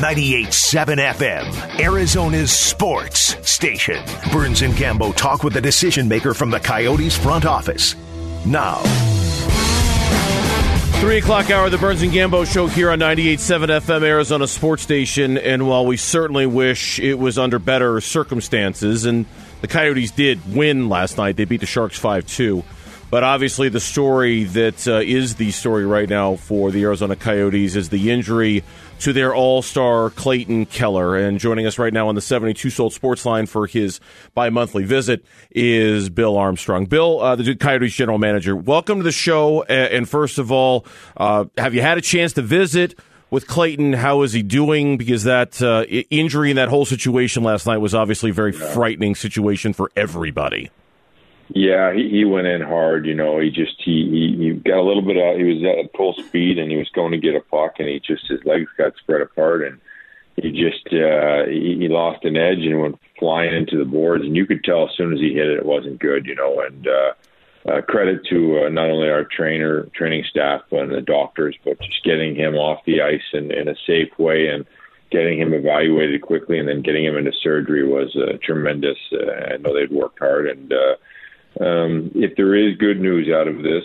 98.7 FM, Arizona's sports station. Burns and Gambo talk with the decision maker from the Coyotes front office. Now. 3 o'clock hour, the Burns and Gambo show here on 98.7 FM, Arizona sports station. And while we certainly wish it was under better circumstances, and the Coyotes did win last night, they beat the Sharks 5-2. But obviously the story that is the story right now for the Arizona Coyotes is the injury to their all-star Clayton Keller. And joining us right now on the 72 Sold Sports Line for his bi-monthly visit is Bill Armstrong. Bill, the Coyotes general manager, welcome to the show. And first of all, have you had a chance to visit with Clayton? How is he doing? Because that injury and that whole situation last night was obviously a very frightening situation for everybody. Yeah, he went in hard. You know, he got a little bit out. He was at full speed and he was going to get a puck, and his legs got spread apart, and he lost an edge and went flying into the boards, and you could tell as soon as he hit it, it wasn't good. You know, and credit to not only our training staff and the doctors, but just getting him off the ice in a safe way and getting him evaluated quickly, and then getting him into surgery was tremendous. I know they'd worked hard, and if there is good news out of this,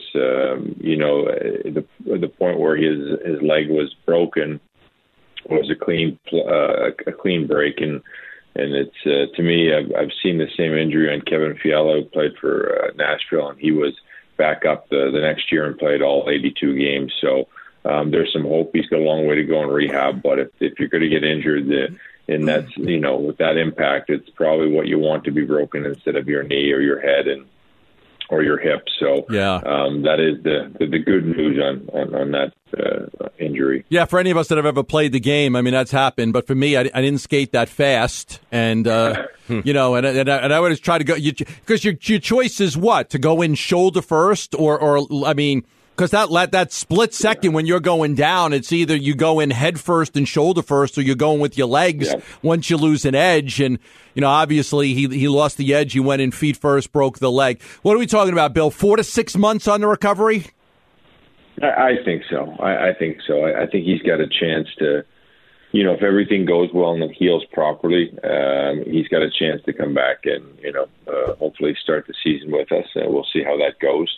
the point where his leg was broken was a clean break, and it's to me, I've seen the same injury on Kevin Fiala, who played for Nashville, and he was back up the next year and played all 82 games. So there's some hope. He's got a long way to go in rehab, but if you're going to get injured, and that's, with that impact, it's probably what you want to be broken instead of your knee or your head or your hip. So that is the good news on that injury. Yeah, for any of us that have ever played the game, I mean, that's happened. But for me, I didn't skate that fast, and and I would try to go because your choice is what, to go in shoulder first, or I mean. Because that split second when you're going down, it's either you go in head first and shoulder first, or you're going with your legs once you lose an edge. And, obviously he lost the edge. He went in feet first, broke the leg. What are we talking about, Bill? 4 to 6 months on the recovery? I think so. I think so. I think he's got a chance to, if everything goes well and heals properly, he's got a chance to come back and, hopefully start the season with us. We'll see how that goes.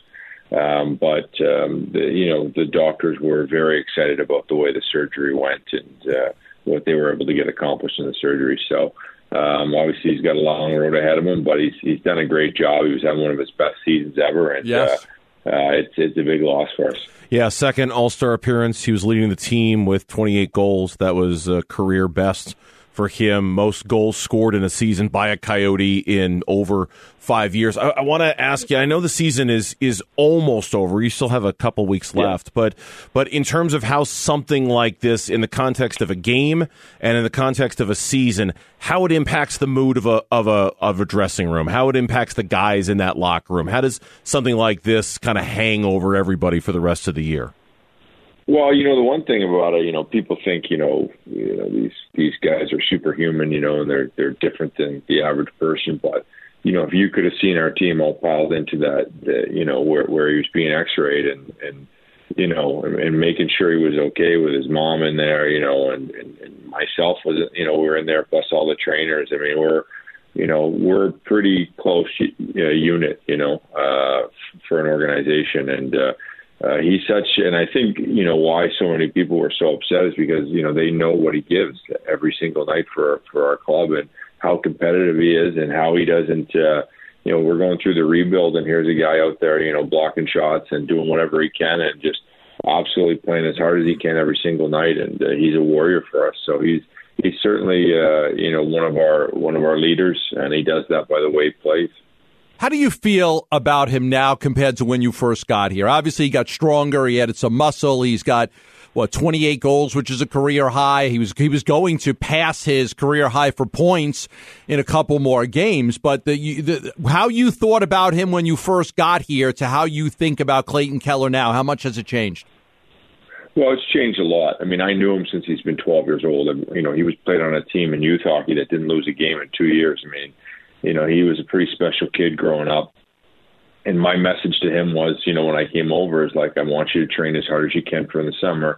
The doctors were very excited about the way the surgery went and what they were able to get accomplished in the surgery. So obviously he's got a long road ahead of him, but he's done a great job. He was having one of his best seasons ever, and it's a big loss for us. Yeah, second All-Star appearance. He was leading the team with 28 goals. That was a career best for him. Most goals scored in a season by a Coyote in over 5 years. I want to ask you, I know the season is almost over. You still have a couple weeks left, but in terms of how something like this, in the context of a game and in the context of a season, how it impacts the mood of a dressing room, how it impacts the guys in that locker room, how does something like this kind of hang over everybody for the rest of the year? Well, the one thing about it, people think, these guys are superhuman, and they're different than the average person. But, if you could have seen our team all piled into that, where he was being x-rayed and making sure he was okay with his mom in there, and myself was, we were in there, plus all the trainers. I mean, we're pretty close unit, for an organization. And, he's such, and I think, why so many people were so upset is because, they know what he gives every single night for our club and how competitive he is and how he doesn't, we're going through the rebuild and here's a guy out there, blocking shots and doing whatever he can and just absolutely playing as hard as he can every single night. And he's a warrior for us. So he's certainly, one of our leaders, and he does that by the way he plays. How do you feel about him now compared to when you first got here? Obviously, he got stronger. He added some muscle. He's got, 28 goals, which is a career high. He was going to pass his career high for points in a couple more games. But how you thought about him when you first got here to how you think about Clayton Keller now, how much has it changed? Well, it's changed a lot. I mean, I knew him since he's been 12 years old. And, he was played on a team in youth hockey that didn't lose a game in 2 years. I mean, he was a pretty special kid growing up. And my message to him was, when I came over, is like, I want you to train as hard as you can for the summer.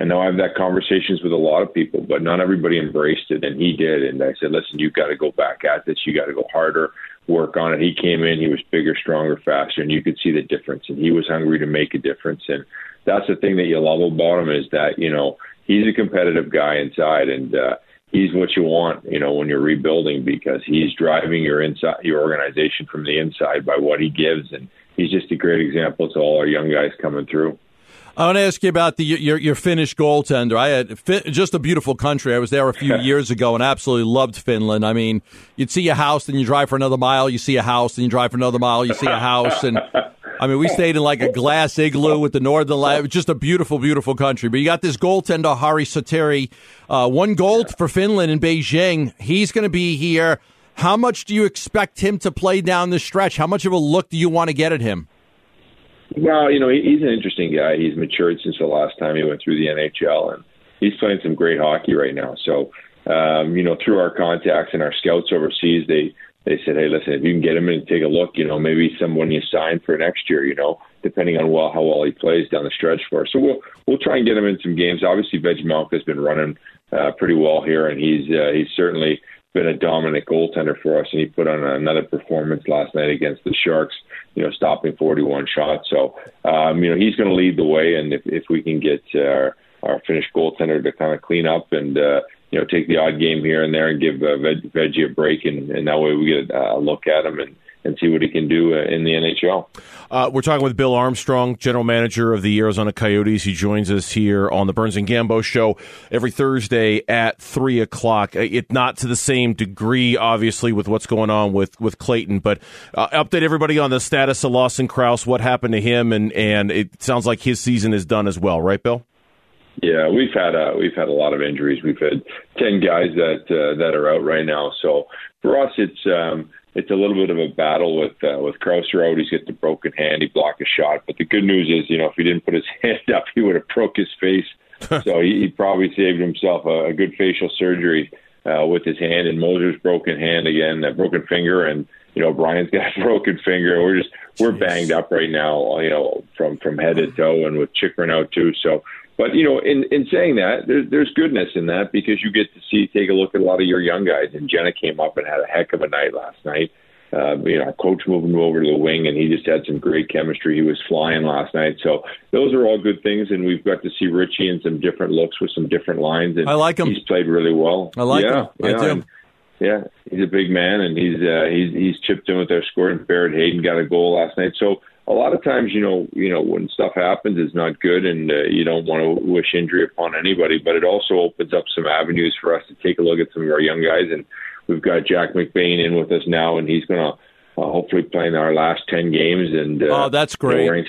And now I've had conversations with a lot of people, but not everybody embraced it, and he did. And I said, listen, you've got to go back at this. You got to go harder, work on it. He came in, he was bigger, stronger, faster, and you could see the difference. And he was hungry to make a difference. And that's the thing that you love about him is that, he's a competitive guy inside, and he's what you want, when you're rebuilding, because he's driving your organization from the inside by what he gives. And he's just a great example to all our young guys coming through. I want to ask you about your Finnish goaltender. I had just a beautiful country. I was there a few years ago and absolutely loved Finland. I mean, you'd see a house, then you drive for another mile, you see a house, then you drive for another mile, you see a house. And I mean, we stayed in like a glass igloo with the northern light. It was just a beautiful, beautiful country. But you got this goaltender, Harri Sateri, 1 goal for Finland in Beijing. He's going to be here. How much do you expect him to play down the stretch? How much of a look do you want to get at him? Well, he's an interesting guy. He's matured since the last time he went through the NHL, and he's playing some great hockey right now. So, through our contacts and our scouts overseas, they said, hey, listen, if you can get him in and take a look, maybe someone you sign for next year, depending on how well he plays down the stretch for us. So we'll try and get him in some games. Obviously, Vegemalka has been running pretty well here, and he's certainly been a dominant goaltender for us, and he put on another performance last night against the Sharks, stopping 41 shots. So, he's going to lead the way, and if we can get our Finnish goaltender to kind of clean up and, take the odd game here and there and give Veggie a break, and that way we get a look at him and see what he can do in the NHL. We're talking with Bill Armstrong, general manager of the Arizona Coyotes. He joins us here on the Burns and Gambo show every Thursday at 3 o'clock. It's not to the same degree, obviously, with what's going on with Clayton, but update everybody on the status of Lawson Crouse, what happened to him, and it sounds like his season is done as well, right, Bill? Yeah, we've had a lot of injuries. We've had 10 guys that are out right now. So for us, it's a little bit of a battle with Krauser out. He's got the broken hand. He blocked a shot. But the good news is, if he didn't put his hand up, he would have broke his face. So he probably saved himself a good facial surgery with his hand. And Moser's broken hand again, a broken finger, and Brian's got a broken finger. We're banged up right now, from head to toe, and with Chychrun out too. So. But, in saying that, there's goodness in that, because you get to take a look at a lot of your young guys. And Jenna came up and had a heck of a night last night. Our coach moved him over to the wing, and he just had some great chemistry. He was flying last night. So those are all good things, and we've got to see Richie in some different looks with some different lines. And I like him. He's played really well. I like him. I do. Yeah, he's a big man, and he's chipped in with their score. And Barrett Hayden got a goal last night. So a lot of times, when stuff happens, it's not good, and you don't want to wish injury upon anybody. But it also opens up some avenues for us to take a look at some of our young guys. And we've got Jack McBain in with us now, and he's going to hopefully play in our last 10 games. And that's great. We're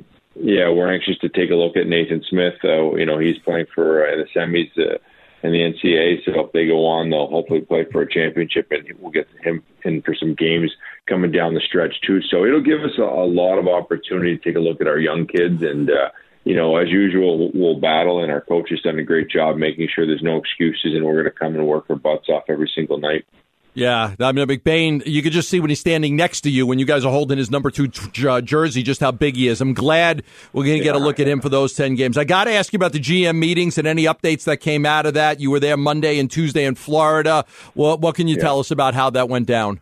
anxious to take a look at Nathan Smith. He's playing for the semis in the NCAA. So if they go on, they'll hopefully play for a championship, and we'll get him in for some games coming down the stretch too. So it'll give us a lot of opportunity to take a look at our young kids. And, as usual, we'll battle, and our coach has done a great job making sure there's no excuses, and we're going to come and work our butts off every single night. Yeah, I mean, McBain, you could just see when he's standing next to you, when you guys are holding his number 2 jersey, just how big he is. I'm glad we're going to get a look at him for those 10 games. I got to ask you about the GM meetings and any updates that came out of that. You were there Monday and Tuesday in Florida. What can you tell us about how that went down?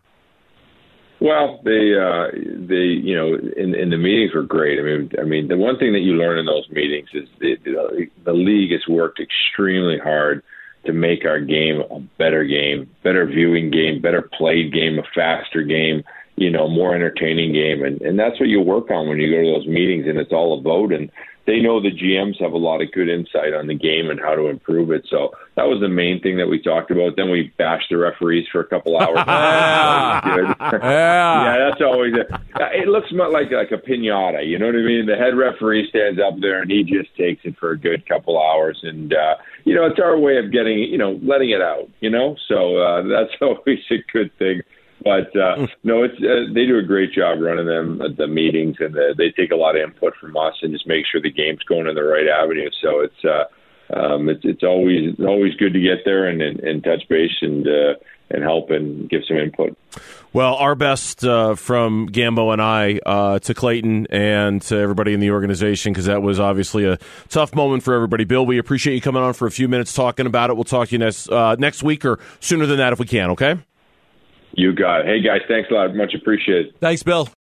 Well, they in the meetings were great. I mean, the one thing that you learn in those meetings is the league has worked extremely hard to make our game a better viewing game, better played game, a faster game, more entertaining game. And that's what you work on when you go to those meetings, and it's all a vote. And they know the GMs have a lot of good insight on the game and how to improve it. So that was the main thing that we talked about. Then we bashed the referees for a couple hours. Yeah, that's always it looks like a piñata. You know what I mean? The head referee stands up there, and he just takes it for a good couple hours. And, it's our way of getting, letting it out, So that's always a good thing. But no, they do a great job running them at the meetings, and they take a lot of input from us and just make sure the game's going in the right avenue. So it's it's always good to get there and touch base and help and give some input. Well, our best from Gambo and I to Clayton and to everybody in the organization, because that was obviously a tough moment for everybody. Bill, we appreciate you coming on for a few minutes talking about it. We'll talk to you next week or sooner than that if we can, okay? You got it. Hey, guys, thanks a lot. Much appreciated. Thanks, Bill.